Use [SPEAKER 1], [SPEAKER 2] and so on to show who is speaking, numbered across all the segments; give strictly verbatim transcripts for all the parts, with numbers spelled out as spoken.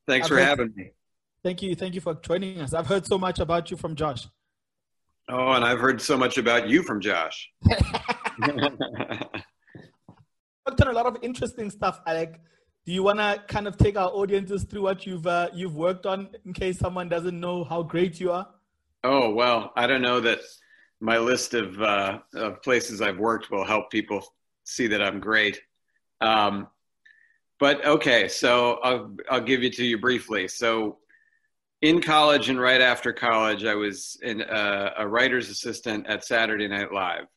[SPEAKER 1] Thanks
[SPEAKER 2] I've
[SPEAKER 1] for
[SPEAKER 2] heard,
[SPEAKER 1] having me.
[SPEAKER 2] thank you. Thank you for joining us. I've heard so much about you from Josh.
[SPEAKER 1] Oh, and I've heard so much about you from Josh.
[SPEAKER 2] Worked on a lot of interesting stuff, Alec. Do you want to kind of take our audiences through what you've uh, you've worked on in case someone doesn't know how great you are?
[SPEAKER 1] Oh, well, I don't know that my list of, uh, of places I've worked will help people see that I'm great. Um, but okay, so I'll, I'll give it to you briefly. So in college and right after college, I was in a, a writer's assistant at Saturday Night Live.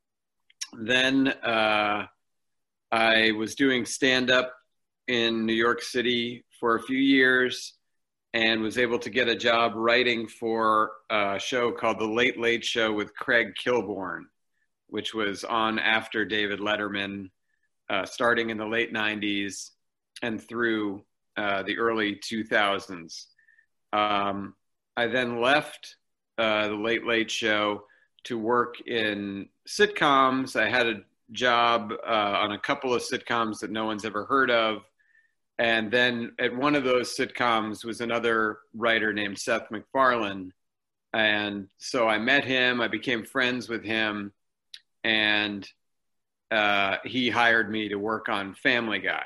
[SPEAKER 1] Then uh, I was doing stand-up in New York City for a few years and was able to get a job writing for a show called The Late Late Show with Craig Kilborn, which was on after David Letterman, uh, starting in the late nineties and through uh, the early two thousands. Um, I then left uh, The Late Late Show to work in sitcoms. I had a job uh, on a couple of sitcoms that no one's ever heard of. And then at one of those sitcoms was another writer named Seth MacFarlane. And so I met him, I became friends with him, and uh, he hired me to work on Family Guy.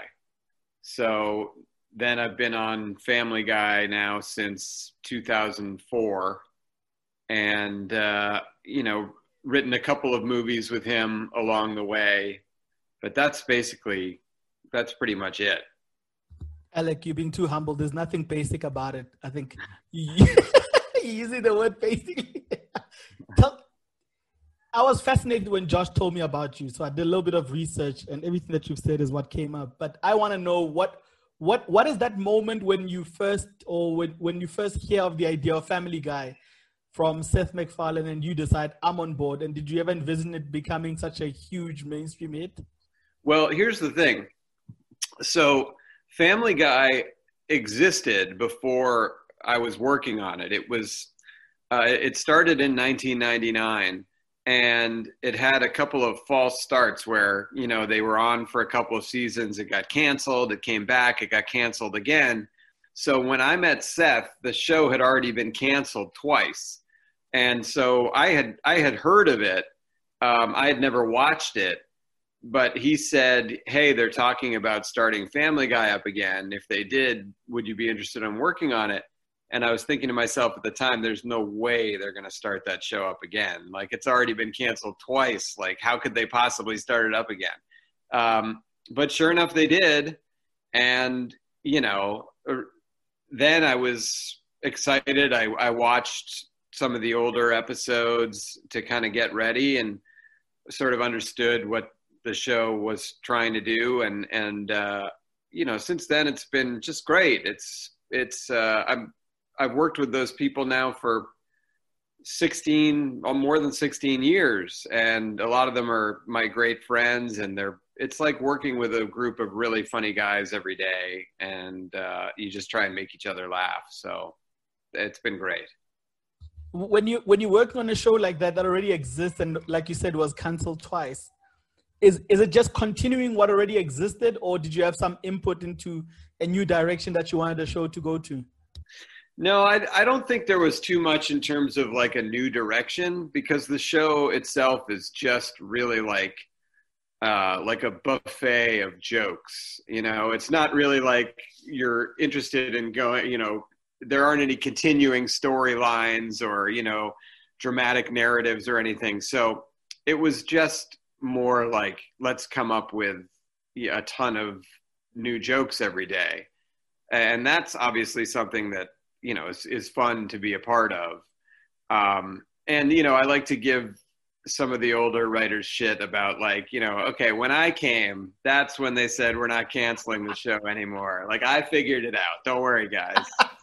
[SPEAKER 1] So then I've been on Family Guy now since two thousand four, and, uh, you know, written a couple of movies with him along the way. But that's basically, that's pretty much it.
[SPEAKER 2] Alec, you're being too humble. There's nothing basic about it. I think you, you're using the word basically. Tell, I was fascinated when Josh told me about you. So I did a little bit of research and everything that you've said is what came up. But I want to know what what what is that moment when you first or when, when you first hear of the idea of Family Guy from Seth MacFarlane and you decide I'm on board? And did you ever envision it becoming such a huge mainstream hit?
[SPEAKER 1] Well, here's the thing. So Family Guy existed before I was working on it. It was, uh, it started in nineteen ninety-nine, and it had a couple of false starts where, you know, they were on for a couple of seasons. It got canceled. It came back. It got canceled again. So when I met Seth, the show had already been canceled twice. And so I had, I had heard of it. Um, I had never watched it. But he said, hey, they're talking about starting Family Guy up again. If they did, would you be interested in working on it? And I was thinking to myself at the time, there's no way they're going to start that show up again. Like, it's already been canceled twice. Like, how could they possibly start it up again? Um, but sure enough, they did. And, you know, then I was excited. I, I watched some of the older episodes to kind of get ready and sort of understood what the show was trying to do. And, and, uh, you know, since then it's been just great. It's, it's, uh, I'm, I've worked with those people now for sixteen, or more than sixteen years. And a lot of them are my great friends, and they're, it's like working with a group of really funny guys every day. And, uh, you just try and make each other laugh. So it's been great.
[SPEAKER 2] When you, when you work on a show like that, that already exists, and like you said, was canceled twice, Is is it just continuing what already existed, or did you have some input into a new direction that you wanted the show to go to?
[SPEAKER 1] No, I, I don't think there was too much in terms of like a new direction, because the show itself is just really like uh, like a buffet of jokes. You know, it's not really like you're interested in going, you know, there aren't any continuing storylines or, you know, dramatic narratives or anything. So it was just more like, let's come up with a ton of new jokes every day. And that's obviously something that, you know, is, is fun to be a part of. Um, and, you know, I like to give some of the older writers shit about, like, you know, okay, when I came, that's when they said, we're not canceling the show anymore. Like, I figured it out. Don't worry, guys.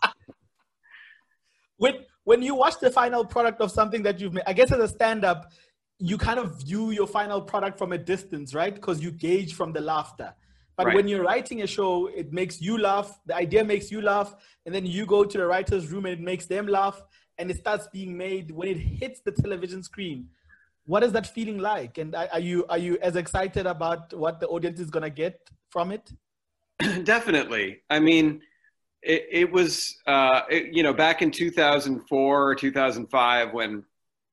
[SPEAKER 2] when, when you watch the final product of something that you've made, I guess as a stand-up, you kind of view your final product from a distance, right? Because you gauge from the laughter. But
[SPEAKER 1] Right.
[SPEAKER 2] when you're writing a show, it makes you laugh. The idea makes you laugh. And then you go to the writer's room and it makes them laugh. And it starts being made when it hits the television screen. What is that feeling like? And are you, are you as excited about what the audience is going to get from it?
[SPEAKER 1] Definitely. I mean, it, it was, uh, it, you know, back in two thousand four or two thousand five when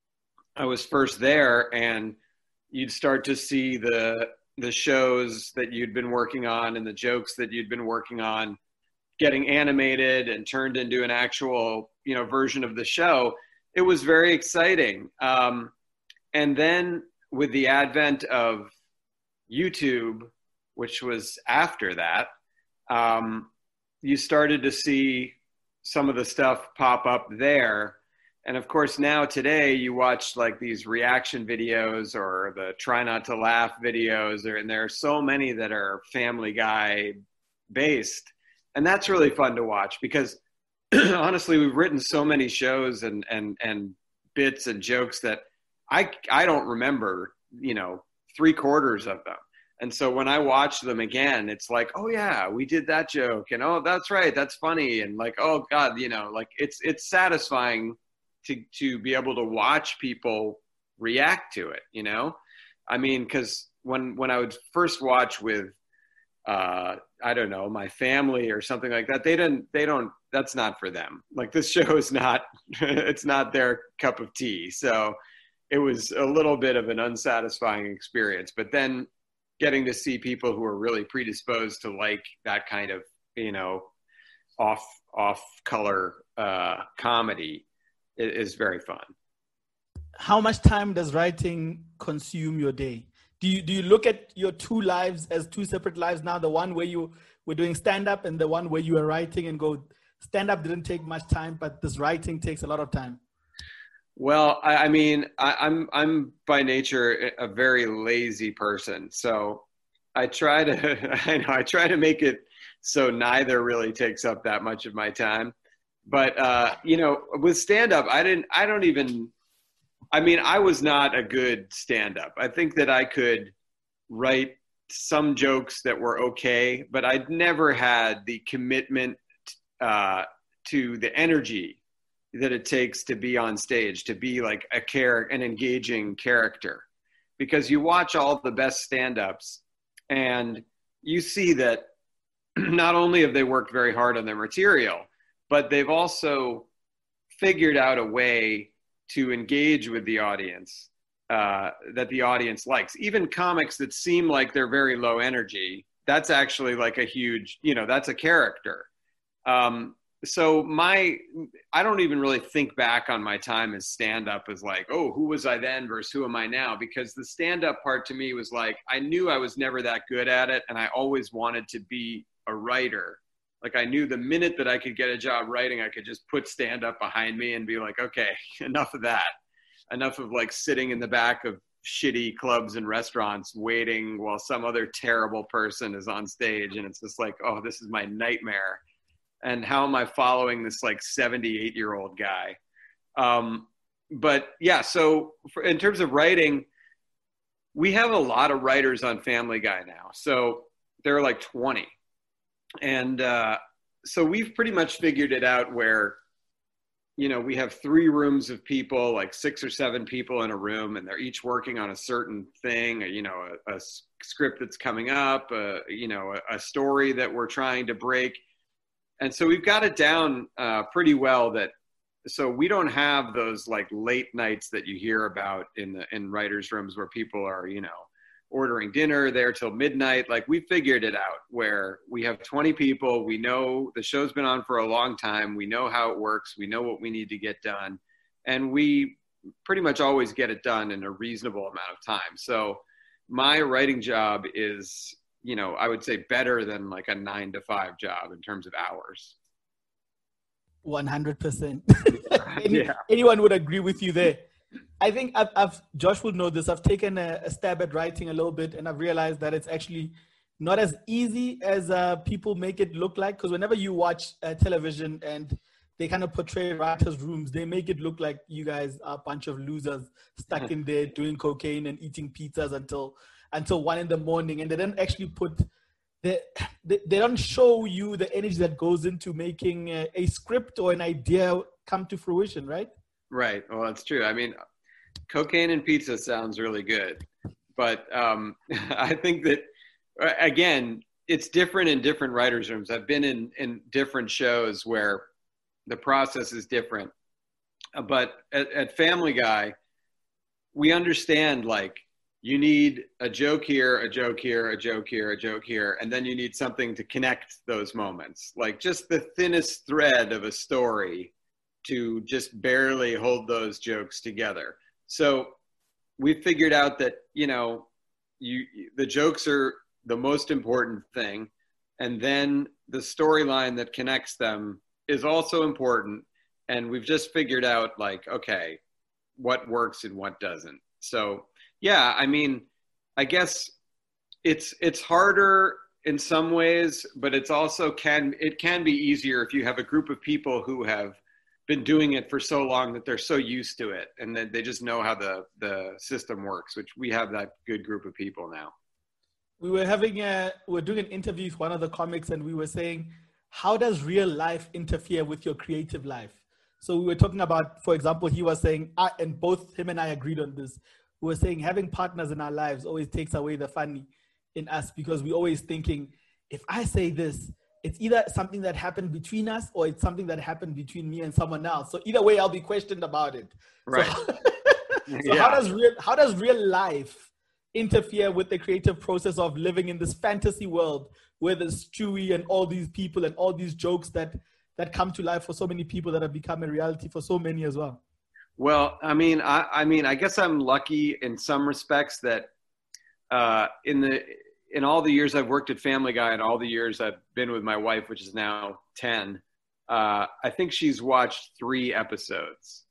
[SPEAKER 1] I was first there, and you'd start to see the the shows that you'd been working on and the jokes that you'd been working on getting animated and turned into an actual, you know, version of the show. It was very exciting. Um, and then with the advent of YouTube, which was after that, um, you started to see some of the stuff pop up there. And of course, now today you watch like these reaction videos or the try not to laugh videos, or, and there are so many that are Family Guy based. And that's really fun to watch because honestly, we've written so many shows and, and, and bits and jokes that I, I don't remember, you know, three quarters of them. And so when I watch them again, it's like, oh yeah, we did that joke. And oh, that's right. That's funny. And like, oh God, you know, like it's, it's satisfying to, to be able to watch people react to it, you know? I mean, cause when, when I would first watch with, uh, I don't know, my family or something like that, they didn't, they don't, that's not for them. Like this show is not, it's not their cup of tea. So it was a little bit of an unsatisfying experience, but then getting to see people who are really predisposed to like that kind of, you know, off, off color, uh, comedy is, is very fun.
[SPEAKER 2] How much time does writing consume your day? Do you, do you look at your two lives as two separate lives now? The one where you were doing stand-up and the one where you were writing, and go, stand-up didn't take much time, but this writing takes a lot of time.
[SPEAKER 1] Well, I, I mean, I, I'm I'm by nature a very lazy person, so I try to I know I try to make it so neither really takes up that much of my time. But uh, you know, with stand-up, I didn't I don't even I mean, I was not a good stand-up. I think that I could write some jokes that were okay, but I'd never had the commitment uh, to the energy that it takes to be on stage, to be like a character, an engaging character. Because you watch all the best stand-ups and you see that not only have they worked very hard on their material, but they've also figured out a way to engage with the audience uh, that the audience likes. Even comics that seem like they're very low energy, that's actually like a huge, you know, that's a character. Um, so my, I don't even really think back on my time as stand-up as like, oh, who was I then versus who am I now? Because the stand-up part to me was like, I knew I was never that good at it, and I always wanted to be a writer. Like I knew the minute that I could get a job writing, I could just put stand-up behind me and be like, okay, enough of that. Enough of like sitting in the back of shitty clubs and restaurants waiting while some other terrible person is on stage. And it's just like, oh, this is my nightmare. And how am I following this like seventy-eight year old guy? Um, but yeah, so for, in terms of writing, we have a lot of writers on Family Guy now. So there are like twenty. And uh, so we've pretty much figured it out where, you know, we have three rooms of people, like six or seven people in a room, and they're each working on a certain thing, you know, a, a script that's coming up, uh, you know, a, a story that we're trying to break. And so we've got it down uh, pretty well that, so we don't have those like late nights that you hear about in the, in writers' rooms where people are, you know, ordering dinner there till midnight. Like we figured it out where we have twenty people. We know the show's been on for a long time. We know how it works. We know what we need to get done. And we pretty much always get it done in a reasonable amount of time. So my writing job is, you know, I would say better than like a nine to five job in terms of hours.
[SPEAKER 2] one hundred percent. Any,
[SPEAKER 1] yeah.
[SPEAKER 2] Anyone would agree with you there. I think I've, I've Josh would know this. I've taken a, a stab at writing a little bit, and I've realized that it's actually not as easy as uh, people make it look like. Because whenever you watch uh, television and they kind of portray writers' rooms, they make it look like you guys are a bunch of losers stuck in there doing cocaine and eating pizzas until until one in the morning, and they don't actually put the they, they don't show you the energy that goes into making a, a script or an idea come to fruition, right?
[SPEAKER 1] Right. Well, that's true. I mean, cocaine and pizza sounds really good, but um, I think that, again, it's different in different writers' rooms. I've been in, in different shows where the process is different. But at, at Family Guy, we understand, like, you need a joke here, a joke here, a joke here, a joke here, and then you need something to connect those moments. Like just the thinnest thread of a story to just barely hold those jokes together. So we figured out that, you know, you the jokes are the most important thing, and then the storyline that connects them is also important. And we've just figured out, like, okay, what works and what doesn't. So yeah, I mean, I guess it's it's harder in some ways, but it's also can it can be easier if you have a group of people who have been doing it for so long that they're so used to it and that they just know how the the system works, which we have that good group of people now.
[SPEAKER 2] We were having a we we're doing an interview with one of the comics, and we were saying, how does real life interfere with your creative life? So we were talking about, for example, he was saying, I, and both him and I agreed on this. We were saying having partners in our lives always takes away the funny in us, because we're always thinking, if I say this, it's either something that happened between us or it's something that happened between me and someone else. So either way, I'll be questioned about it.
[SPEAKER 1] Right.
[SPEAKER 2] So, so
[SPEAKER 1] yeah.
[SPEAKER 2] how does real how does real life interfere with the creative process of living in this fantasy world where there's Stewie and all these people and all these jokes that that come to life for so many people that have become a reality for so many as well?
[SPEAKER 1] Well, I mean, I, I mean, I guess I'm lucky in some respects that uh, in the in all the years I've worked at Family Guy and all the years I've been with my wife, which is now ten, uh, I think she's watched three episodes.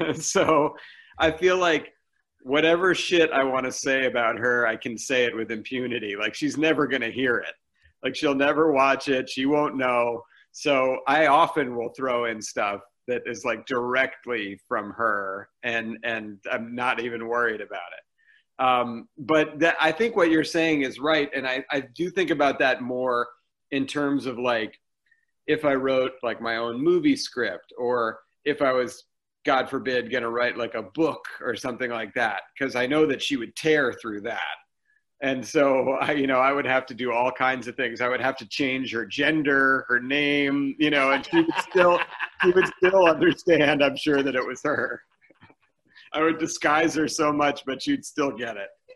[SPEAKER 1] So I feel like whatever shit I want to say about her, I can say it with impunity. Like, she's never going to hear it. Like, she'll never watch it. She won't know. So I often will throw in stuff that is like directly from her, and and I'm not even worried about it. Um, but that, I think what you're saying is right, and I, I do think about that more in terms of, like, if I wrote like my own movie script, or if I was, God forbid, going to write like a book or something like that, because I know that she would tear through that. And so, I, you know, I would have to do all kinds of things. I would have to change her gender, her name, you know, and she would still, she would still understand, I'm sure, that it was her. I would disguise her so much, but she'd still get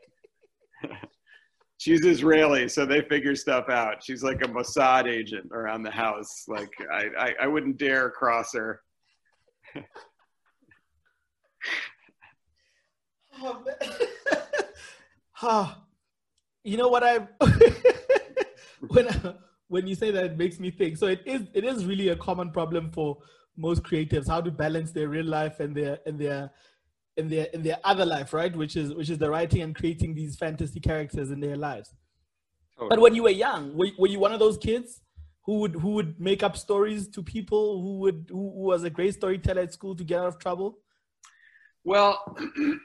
[SPEAKER 1] it. She's Israeli, so they figure stuff out. She's like a Mossad agent around the house. Like, I, I, I wouldn't dare cross her.
[SPEAKER 2] Oh, oh, you know what I when I, when you say that, it makes me think. So it is it is really a common problem for most creatives, how to balance their real life and their and their in their in their other life, right? Which is which is the writing and creating these fantasy characters in their lives. Totally. But when you were young, were, were you one of those kids who would who would make up stories to people, who would who, who was a great storyteller at school to get out of trouble?
[SPEAKER 1] Well,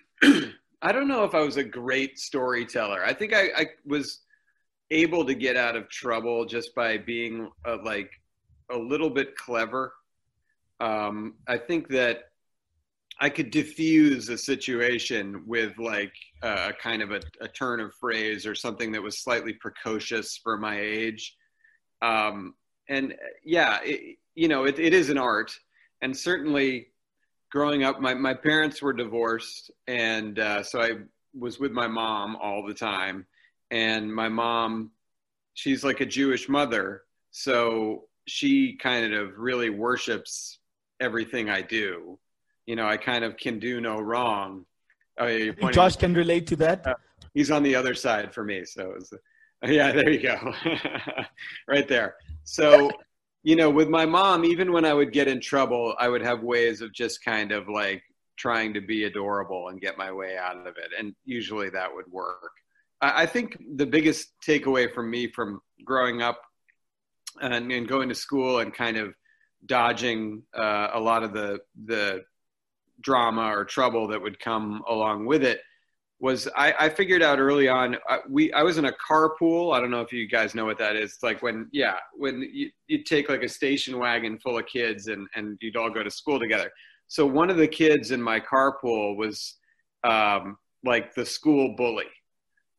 [SPEAKER 1] I don't know if I was a great storyteller. I think I, I was able to get out of trouble just by being uh, like a little bit clever. Um, I think that I could diffuse a situation with like a uh, kind of a, a turn of phrase or something that was slightly precocious for my age. Um, and yeah, it, you know, it, it is an art. And certainly growing up, my, my parents were divorced. And uh, so I was with my mom all the time. And my mom, she's like a Jewish mother. So she kind of really worships everything I do. You know, I kind of can do no wrong. Uh,
[SPEAKER 2] Josh can relate to that.
[SPEAKER 1] Uh, he's on the other side for me. So, it was, uh, yeah, there you go. Right there. So, you know, with my mom, even when I would get in trouble, I would have ways of just kind of like trying to be adorable and get my way out of it. And usually that would work. I, I think the biggest takeaway from me from growing up and, and going to school and kind of dodging uh, a lot of the the drama or trouble that would come along with it was I, I figured out early on, I, we, I was in a carpool. I don't know if you guys know what that is. It's like when, yeah, when you, you take like a station wagon full of kids and, and you'd all go to school together. So one of the kids in my carpool was um, like the school bully.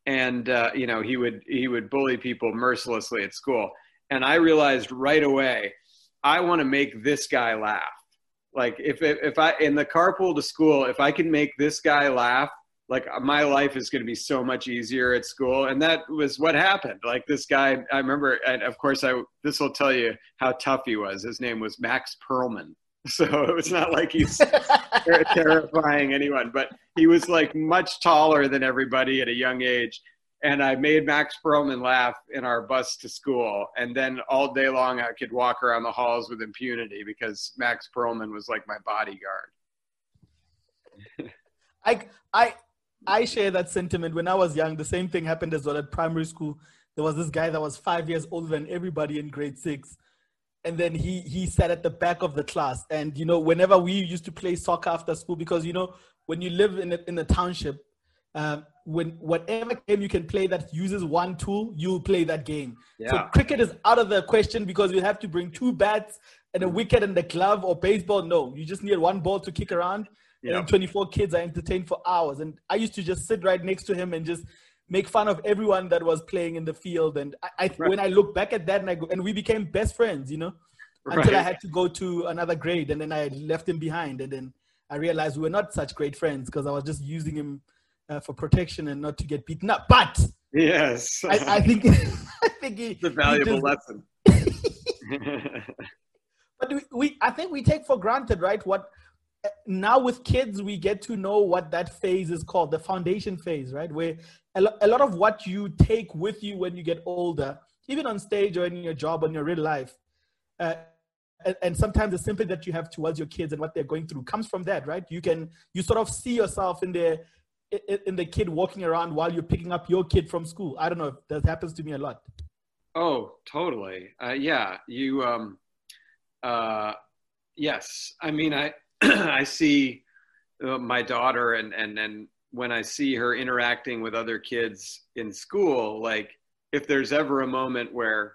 [SPEAKER 1] and uh, you know, he would he would bully people mercilessly at school. And I realized right away, I want to make this guy laugh. Like if if I in the carpool to school, if I can make this guy laugh, like my life is going to be so much easier at school. And that was what happened. Like this guy, I remember, and of course, I this will tell you how tough he was. His name was Max Perlman. So it was not like he's ter- terrifying anyone, but he was like much taller than everybody at a young age. And I made Max Perlman laugh in our bus to school. And then all day long, I could walk around the halls with impunity because Max Perlman was like my bodyguard.
[SPEAKER 2] I, I, I share that sentiment. When I was young, the same thing happened as well at primary school. There was this guy that was five years older than everybody in grade six. And then he he sat at the back of the class. And, you know, whenever we used to play soccer after school, because, you know, when you live in a, in a township, um, when whatever game you can play that uses one tool, you'll play that game. Yeah. So cricket is out of the question because you have to bring two bats and a wicket and a glove, or baseball. No, you just need one ball to kick around. Yeah. And twenty-four kids are entertained for hours. And I used to just sit right next to him and just make fun of everyone that was playing in the field. And I, I right. when I look back at that, and I go, and we became best friends, you know, until right. I had to go to another grade, and then I left him behind. And then I realized we were not such great friends because I was just using him uh, for protection and not to get beaten up. But
[SPEAKER 1] yes,
[SPEAKER 2] I, I think I think he,
[SPEAKER 1] it's a valuable lesson.
[SPEAKER 2] But we, we, I think we take for granted, right? What now with kids, we get to know what that phase is called, the foundation phase, right? Where a, lo- a lot of what you take with you when you get older, even on stage or in your job or in your real life, uh, and, and sometimes the sympathy that you have towards your kids and what they're going through comes from that, right? You can, you sort of see yourself in the, in the kid walking around while you're picking up your kid from school. I don't know if that happens to me a lot.
[SPEAKER 1] Oh, totally. Uh, yeah. You, um, uh, yes. I mean, I, I see uh, my daughter, and, and, and when I see her interacting with other kids in school, like if there's ever a moment where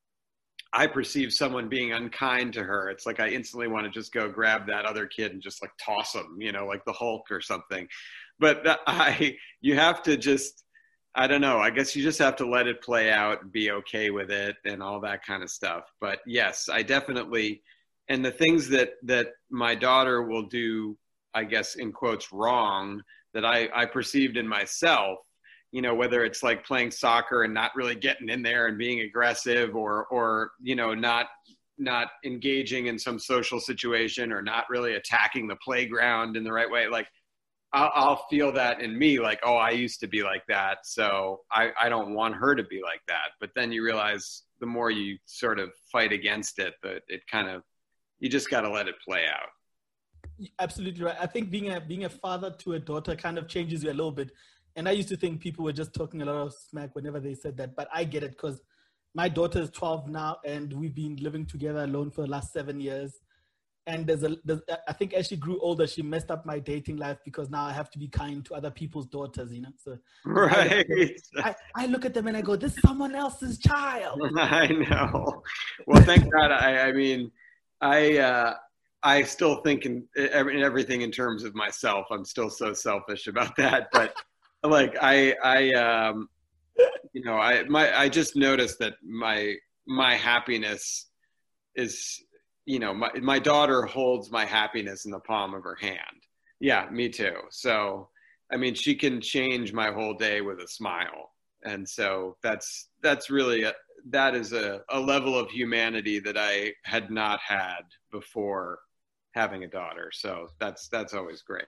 [SPEAKER 1] I perceive someone being unkind to her, it's like I instantly want to just go grab that other kid and just like toss him, you know, like the Hulk or something. But that, I, you have to just, I don't know, I guess you just have to let it play out and be okay with it and all that kind of stuff. But yes, I definitely, and the things that, that my daughter will do, I guess, in quotes, wrong, that I, I perceived in myself, you know, whether it's like playing soccer and not really getting in there and being aggressive, or, or, you know, not, not engaging in some social situation, or not really attacking the playground in the right way. Like I'll, I'll feel that in me, like, oh, I used to be like that, so I, I don't want her to be like that. But then you realize the more you sort of fight against it, that it kind of, you just got to let it play out.
[SPEAKER 2] Absolutely right. I think being a being a father to a daughter kind of changes you a little bit. And I used to think people were just talking a lot of smack whenever they said that. But I get it, because my daughter is twelve now, and we've been living together alone for the last seven years. And there's a, there's, I think as she grew older, she messed up my dating life, because now I have to be kind to other people's daughters, you know. So
[SPEAKER 1] right.
[SPEAKER 2] I, I look at them and I go, this is someone else's child.
[SPEAKER 1] I know. Well, thank God. I, I mean, I uh, I still think in, in everything in terms of myself. I'm still so selfish about that. But like I I um, you know I my I just noticed that my my happiness is, you know, my my daughter holds my happiness in the palm of her hand. Yeah, me too. So I mean, she can change my whole day with a smile, and so that's that's really a, that is a, a level of humanity that I had not had before having a daughter. So that's, that's always great.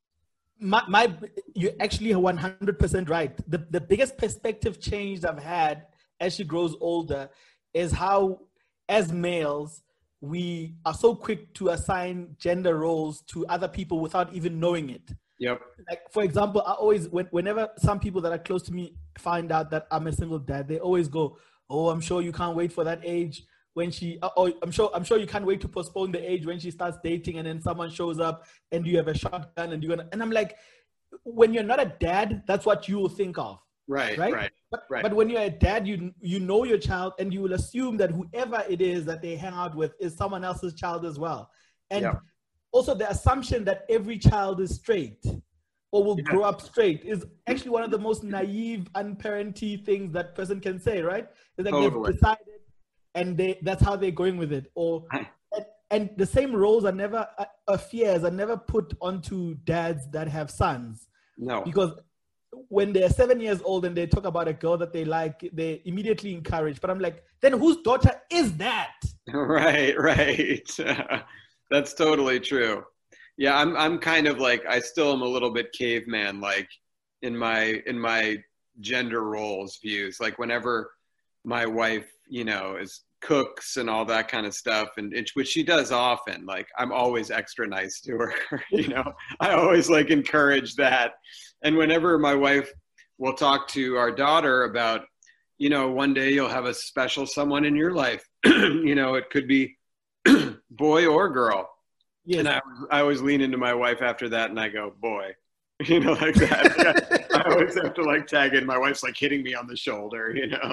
[SPEAKER 2] My, my, you're actually one hundred percent right. The, the biggest perspective change I've had as she grows older is how, as males, we are so quick to assign gender roles to other people without even knowing it.
[SPEAKER 1] Yep. Like,
[SPEAKER 2] for example, I always, when, whenever some people that are close to me find out that I'm a single dad, they always go, oh, I'm sure you can't wait for that age when she, oh, I'm sure, I'm sure you can't wait to postpone the age when she starts dating, and then someone shows up and you have a shotgun and you're gonna, and I'm like, when you're not a dad, that's what you will think of.
[SPEAKER 1] Right,
[SPEAKER 2] right,
[SPEAKER 1] right,
[SPEAKER 2] but,
[SPEAKER 1] right.
[SPEAKER 2] But when you're a dad, you you know your child, and you will assume that whoever it is that they hang out with is someone else's child as well. And yeah. Also the assumption that every child is straight. or will
[SPEAKER 1] Yeah.
[SPEAKER 2] grow up straight is actually one of the most naive, unparenty things that person can say, right? It's like
[SPEAKER 1] Totally.
[SPEAKER 2] they've decided and they that's how they're going with it. Or and, and the same roles are never uh, uh, fears are never put onto dads that have sons.
[SPEAKER 1] No.
[SPEAKER 2] Because when they're seven years old and they talk about a girl that they like, they immediately encourage. But I'm like, then whose daughter is that?
[SPEAKER 1] Right, right. That's totally true. Yeah, I'm I'm kind of like, I still am a little bit caveman like in my in my gender roles views. Like whenever my wife, you know, is cooks and all that kind of stuff, and it, which she does often, like I'm always extra nice to her. You know, I always like encourage that. And whenever my wife will talk to our daughter about, you know, one day you'll have a special someone in your life, you know, it could be boy or girl. Yes. And I, I always lean into my wife after that and I go, boy, you know, like that. I, I always have to like tag in. My wife's like hitting me on the shoulder, you know.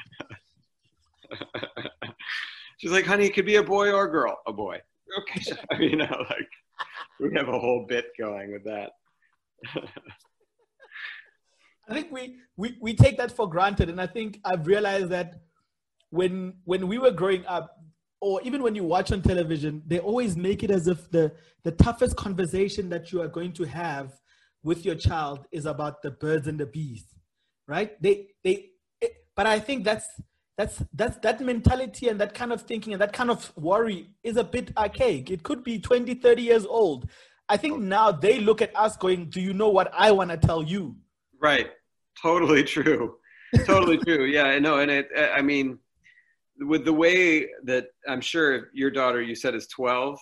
[SPEAKER 1] She's like, honey, it could be a boy or a girl. A boy. Okay. You know, like we have a whole bit going with that.
[SPEAKER 2] I think we, we, we take that for granted. And I think I've realized that when when we were growing up, or even when you watch on television, they always make it as if the, the toughest conversation that you are going to have with your child is about the birds and the bees, right? They they, it, but I think that's that's that's that mentality and that kind of thinking and that kind of worry is a bit archaic. It could be twenty, thirty years old. I think now they look at us going, do you know what I want to tell you?
[SPEAKER 1] Right. Totally true. Totally true. Yeah, I know. And it, I mean, with the way that I'm sure your daughter, you said is twelve.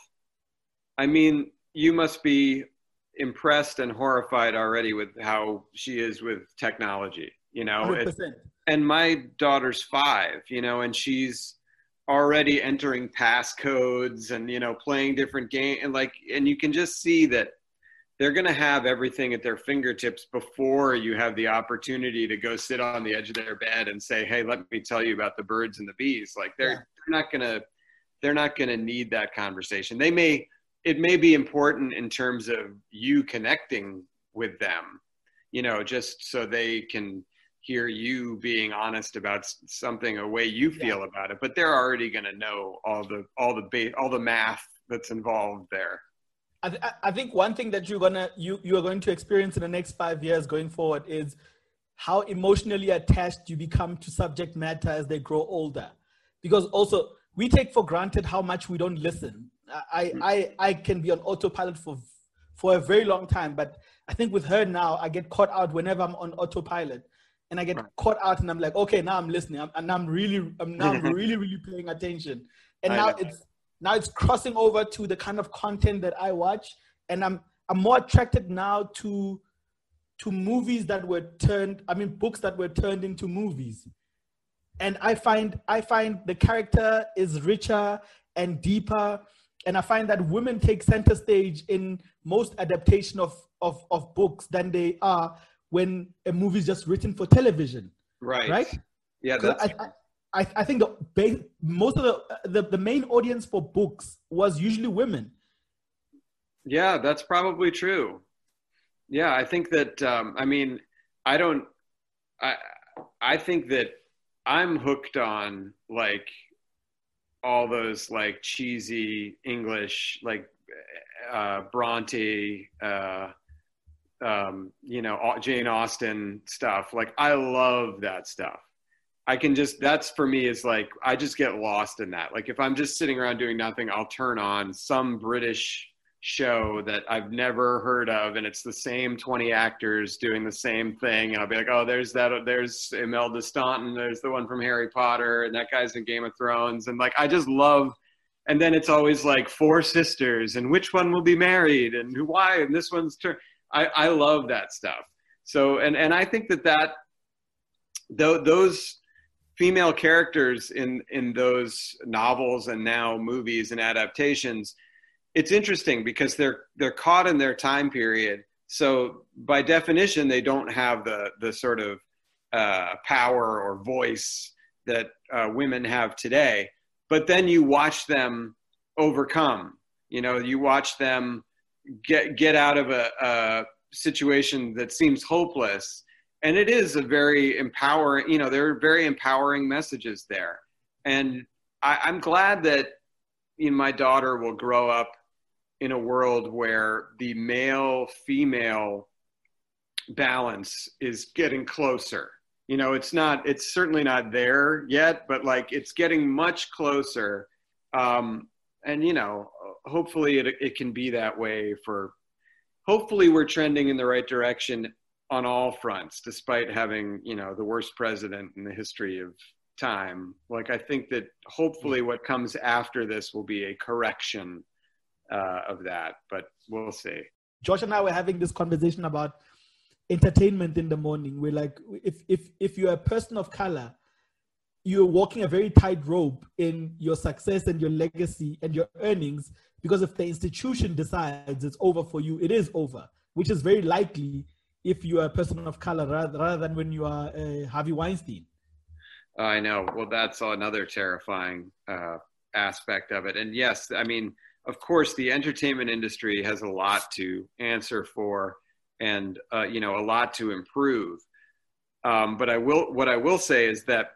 [SPEAKER 1] I mean, you must be impressed and horrified already with how she is with technology, you know,
[SPEAKER 2] one hundred percent.
[SPEAKER 1] And my daughter's five, you know, and she's already entering passcodes and, you know, playing different games and like, and you can just see that they're going to have everything at their fingertips before you have the opportunity to go sit on the edge of their bed and say, hey, let me tell you about the birds and the bees. Like they're, yeah. they're not going to, they're not going to need that conversation. They may, it may be important in terms of you connecting with them, you know, just so they can hear you being honest about something, a way you feel yeah. about it, but they're already going to know all the, all the, ba- all the math that's involved there.
[SPEAKER 2] I, th- I think one thing that you're gonna you you are going to experience in the next five years going forward is how emotionally attached you become to subject matter as they grow older, because also we take for granted how much we don't listen. I I I can be on autopilot for for a very long time, but I think with her now I get caught out whenever I'm on autopilot, and I get caught out and I'm like, okay, now I'm listening, I'm, and I'm really I'm now I'm really really paying attention, and now it's. Now it's crossing over to the kind of content that I watch, and I'm I'm more attracted now to to movies that were turned, I mean books that were turned into movies. And I find I find the character is richer and deeper, and I find that women take center stage in most adaptation of of, of books than they are when a movie is just written for television.
[SPEAKER 1] Right.
[SPEAKER 2] Right?
[SPEAKER 1] Yeah, that's
[SPEAKER 2] I, I, I, I think the base, most of the, the the main audience for books was usually women.
[SPEAKER 1] Yeah, that's probably true. Yeah, I think that. Um, I mean, I don't. I I think that I'm hooked on like all those like cheesy English like uh, Bronte, uh, um, you know, Jane Austen stuff. Like I love that stuff. I can just, that's for me is like, I just get lost in that. Like if I'm just sitting around doing nothing, I'll turn on some British show that I've never heard of. And it's the same twenty actors doing the same thing. And I'll be like, oh, there's that, there's Imelda Staunton. There's the one from Harry Potter. And that guy's in Game of Thrones. And like, I just love, and then it's always like four sisters and which one will be married and who, why, and this one's turn. I, I love that stuff. So, and, and I think that that, th- those, female characters in, in those novels and now movies and adaptations, it's interesting because they're they're caught in their time period. So by definition, they don't have the the sort of uh, power or voice that uh, women have today. But then you watch them overcome. You know, you watch them get get out of a, a situation that seems hopeless. And it is a very empowering, you know, there are very empowering messages there. And I, I'm glad that, you know, my daughter will grow up in a world where the male-female balance is getting closer. You know, it's not, it's certainly not there yet, but like it's getting much closer. Um, and, you know, hopefully it, it can be that way for, hopefully we're trending in the right direction on all fronts, despite having, you know, the worst president in the history of time. Like, I think that hopefully what comes after this will be a correction uh, of that, but we'll see.
[SPEAKER 2] Josh and I were having this conversation about entertainment in the morning. We're like, if if if you're a person of color, you're walking a very tight rope in your success and your legacy and your earnings, because if the institution decides it's over for you, it is over, which is very likely if you are a person of color rather, rather than when you are uh, Harvey Weinstein.
[SPEAKER 1] I know. Well, that's another terrifying uh, aspect of it. And yes, I mean, of course, the entertainment industry has a lot to answer for and, uh, you know, a lot to improve. Um, but I will, what I will say is that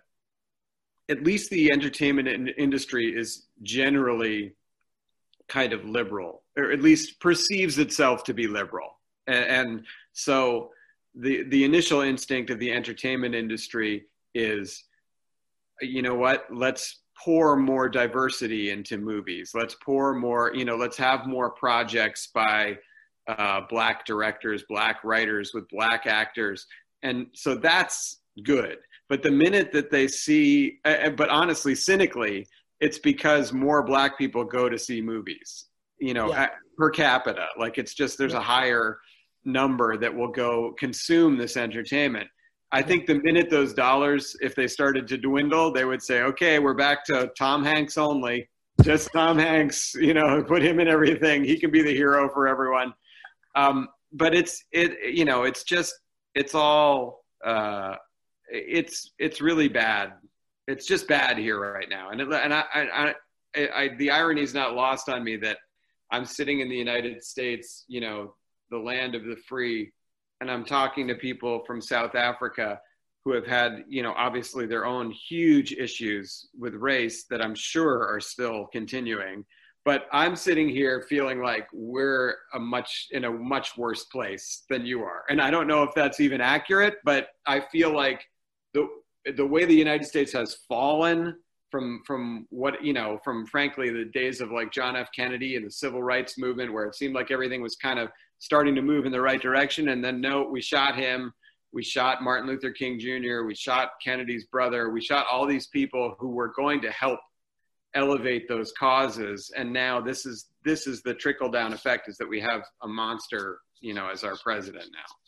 [SPEAKER 1] at least the entertainment in- industry is generally kind of liberal, or at least perceives itself to be liberal. And, and so the, the initial instinct of the entertainment industry is, you know what, let's pour more diversity into movies. Let's pour more, you know, let's have more projects by uh, Black directors, Black writers with Black actors. And so that's good. But the minute that they see, uh, but honestly, cynically, it's because more Black people go to see movies, you know,
[SPEAKER 2] yeah.
[SPEAKER 1] at, per capita. Like it's just, there's yeah. a higher number that will go consume this entertainment. I think the minute those dollars, if they started to dwindle, they would say, okay, we're back to Tom Hanks only, just Tom Hanks, you know, put him in everything. He can be the hero for everyone. Um, but it's, it, you know, it's just, it's all, uh, it's, it's really bad. It's just bad here right now. And, it, and I, I, I, I, the irony is not lost on me that I'm sitting in the United States, you know, the land of the free, and I'm talking to people from South Africa who have had, you know, obviously their own huge issues with race that I'm sure are still continuing. But I'm sitting here feeling like we're a much in a much worse place than you are. And I don't know if that's even accurate, but I feel like the the way the United States has fallen from from what, you know, from frankly the days of like John F. Kennedy and the civil rights movement, where it seemed like everything was kind of starting to move in the right direction. And then no, we shot him. We shot Martin Luther King Junior We shot Kennedy's brother. We shot all these people who were going to help elevate those causes. And now this is, this is the trickle down effect, is that we have a monster, you know, as our president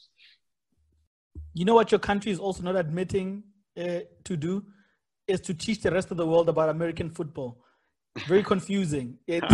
[SPEAKER 1] now.
[SPEAKER 2] You know what your country is also not admitting uh, to do is to teach the rest of the world about American football. Very confusing. It-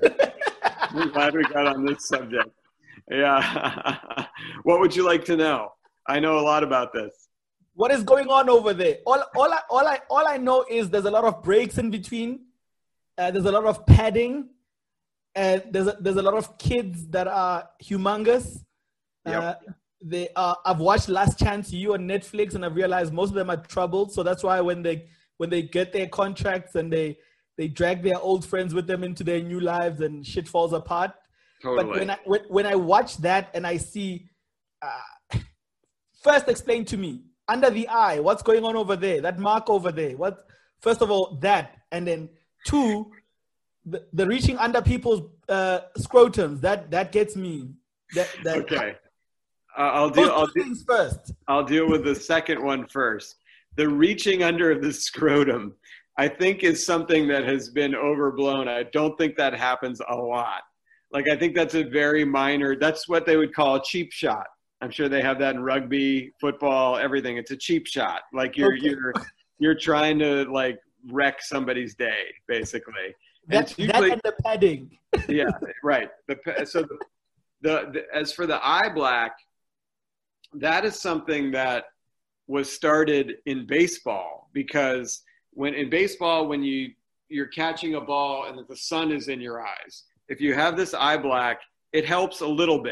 [SPEAKER 1] I'm glad we got on this subject. Yeah. What would you like to know? I know a lot about this.
[SPEAKER 2] What is going on over there? All, all, I, all, I, all I know is there's a lot of breaks in between. Uh, there's a lot of padding. And there's a, there's a lot of kids that are humongous.
[SPEAKER 1] Yep.
[SPEAKER 2] Uh, they are, I've watched Last Chance U on Netflix, and I've realized most of them are troubled. So that's why when they when they get their contracts and they they drag their old friends with them into their new lives and shit falls apart.
[SPEAKER 1] Totally.
[SPEAKER 2] But when I when, when I watch that and I see, uh, first explain to me under the eye what's going on over there, that mark over there. What first of all that, and then two, the, the reaching under people's uh, scrotums. That that gets me. That, that
[SPEAKER 1] okay, uh, I'll deal. I'll
[SPEAKER 2] do things first.
[SPEAKER 1] I'll deal with the second one first. The reaching under of the scrotum, I think, is something that has been overblown. I don't think that happens a lot. Like, I think that's a very minor, that's what they would call a cheap shot. I'm sure they have that in rugby, football, everything. It's a cheap shot. Like you're, okay. you're, you're trying to like wreck somebody's day, basically.
[SPEAKER 2] That, and usually, that and the padding.
[SPEAKER 1] Yeah, right. The, so the, the, the, as for the eye black, that is something that was started in baseball, because when in baseball, when you, you're catching a ball and the sun is in your eyes, if you have this eye black, it helps a little bit.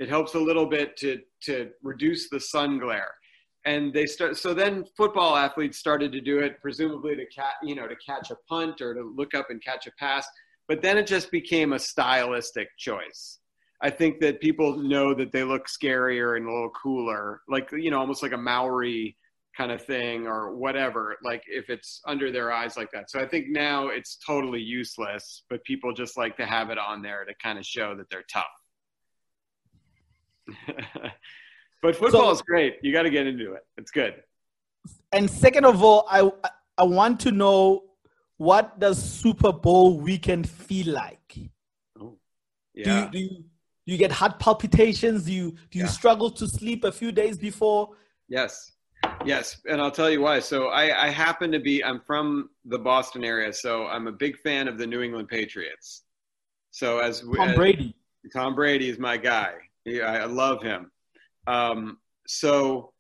[SPEAKER 1] It helps a little bit to to reduce the sun glare. And they start. So then football athletes started to do it, presumably to catch, you know, to catch a punt or to look up and catch a pass. But then it just became a stylistic choice. I think that people know that they look scarier and a little cooler, like, you know, almost like a Maori kind of thing or whatever, like if it's under their eyes like that. So I think now it's totally useless, but people just like to have it on there to kind of show that they're tough. But football so, is great. You got to get into it. It's good.
[SPEAKER 2] And second of all, I I want to know, what does Super Bowl weekend feel like?
[SPEAKER 1] Oh, yeah.
[SPEAKER 2] Do you, do you, do you get heart palpitations? Do you do you yeah. struggle to sleep a few days before?
[SPEAKER 1] Yes. Yes. And I'll tell you why. So I, I happen to be, I'm from the Boston area, so I'm a big fan of the New England Patriots. So as
[SPEAKER 2] Tom as, Brady.
[SPEAKER 1] Tom Brady is my guy. Yeah, I love him. Um, so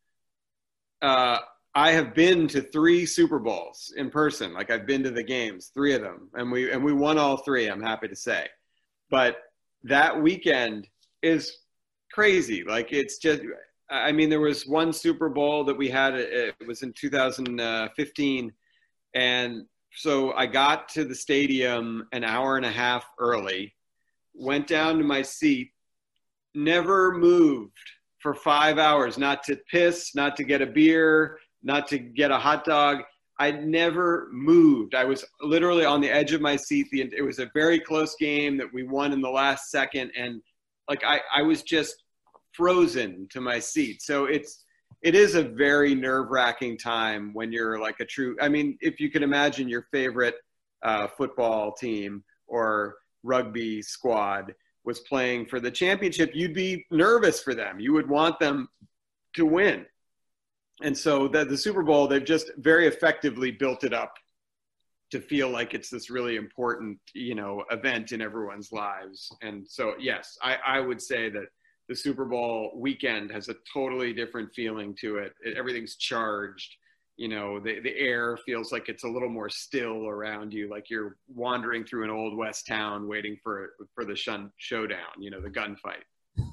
[SPEAKER 1] uh, I have been to three Super Bowls in person. Like I've been to the games, three of them, and we and we won all three. I'm happy to say, but that weekend is crazy. Like it's just, I mean, there was one Super Bowl that we had. It was in two thousand fifteen, and so I got to the stadium an hour and a half early, went down to my seat, never moved for five hours, not to piss, not to get a beer, not to get a hot dog. I never moved. I was literally on the edge of my seat. The, it was a very close game that we won in the last second. And like, I, I was just frozen to my seat. So it's, it is a very nerve wracking time when you're like a true, I mean, if you can imagine your favorite uh, football team or rugby squad was playing for the championship, you'd be nervous for them. You would want them to win. And so the, the Super Bowl, they've just very effectively built it up to feel like it's this really important, you know, event in everyone's lives. And so, yes, I, I would say that the Super Bowl weekend has a totally different feeling to it. it everything's charged. You know, the, the air feels like it's a little more still around you, like you're wandering through an old West town waiting for for the shun, showdown, you know, the gunfight.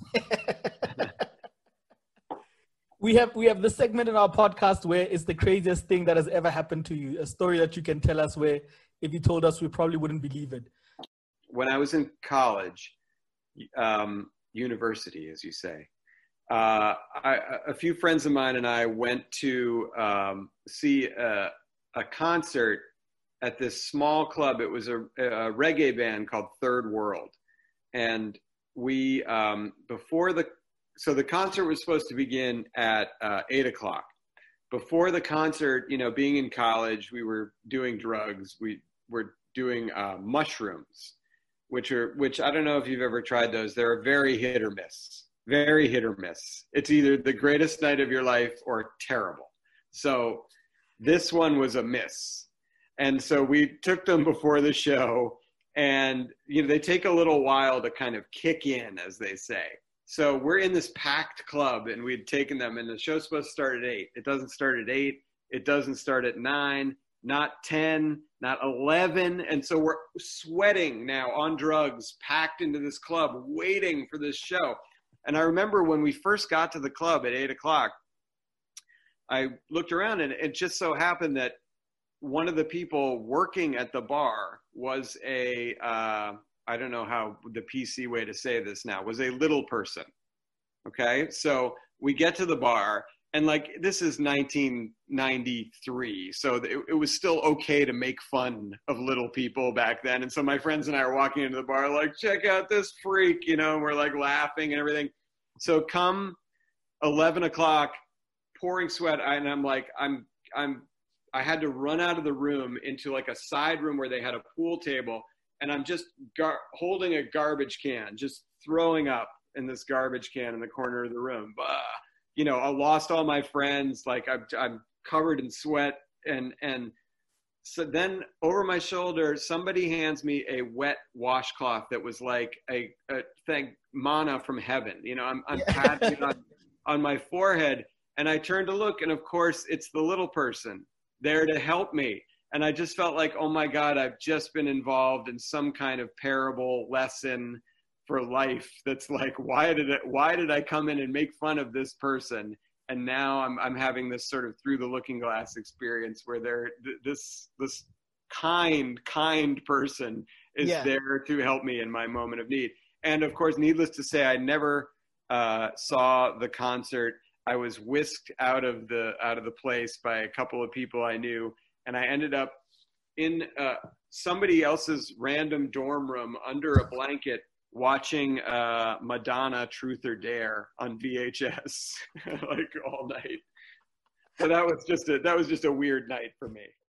[SPEAKER 2] we have we have this segment in our podcast where it's the craziest thing that has ever happened to you, a story that you can tell us where if you told us, we probably wouldn't believe it.
[SPEAKER 1] When I was in college, um, university, as you say, Uh, I, a few friends of mine and I went to um, see a, a concert at this small club. It was a, a reggae band called Third World. And we, um, before the, so the concert was supposed to begin at uh, eight o'clock. Before the concert, you know, being in college, we were doing drugs. We were doing uh, mushrooms, which are, which I don't know if you've ever tried those. They're very hit or miss. Very hit or miss. It's either the greatest night of your life or terrible. So this one was a miss. And so we took them before the show, and, you know, they take a little while to kind of kick in, as they say. So we're in this packed club, and we'd taken them, and the show's supposed to start at eight. It doesn't start at eight. It doesn't start at nine, not ten, not eleven. And so we're sweating now on drugs, packed into this club, waiting for this show. And I remember when we first got to the club at eight o'clock, I looked around, and it just so happened that one of the people working at the bar was a, uh, I don't know how the P C way to say this now, was a little person. Okay. So we get to the bar, and like, this is nineteen ninety-three. So it, it was still okay to make fun of little people back then. And so my friends and I are walking into the bar like, check out this freak, you know, and we're like laughing and everything. So come eleven o'clock, pouring sweat. And I'm like, I'm, I'm, I had to run out of the room into like a side room where they had a pool table. And I'm just gar- holding a garbage can, just throwing up in this garbage can in the corner of the room. Bah. You know, I lost all my friends. Like I'm, I'm covered in sweat. And, and so then over my shoulder, somebody hands me a wet washcloth that was like a, a thing, manna from heaven. You know, I'm, I'm patting it on, on my forehead, and I turn to look, and of course it's the little person there to help me. And I just felt like, oh my God, I've just been involved in some kind of parable lesson for life. That's like, why did it, why did I come in and make fun of this person? And now I'm, I'm having this sort of through the looking glass experience where they're this, this kind, kind person is
[SPEAKER 2] Yeah.
[SPEAKER 1] there to help me in my moment of need. And of course, needless to say, I never uh, saw the concert. I was whisked out of the out of the place by a couple of people I knew, and I ended up in uh, somebody else's random dorm room under a blanket watching uh, Madonna Truth or Dare on V H S like all night. So that was just a that was just a weird night for me.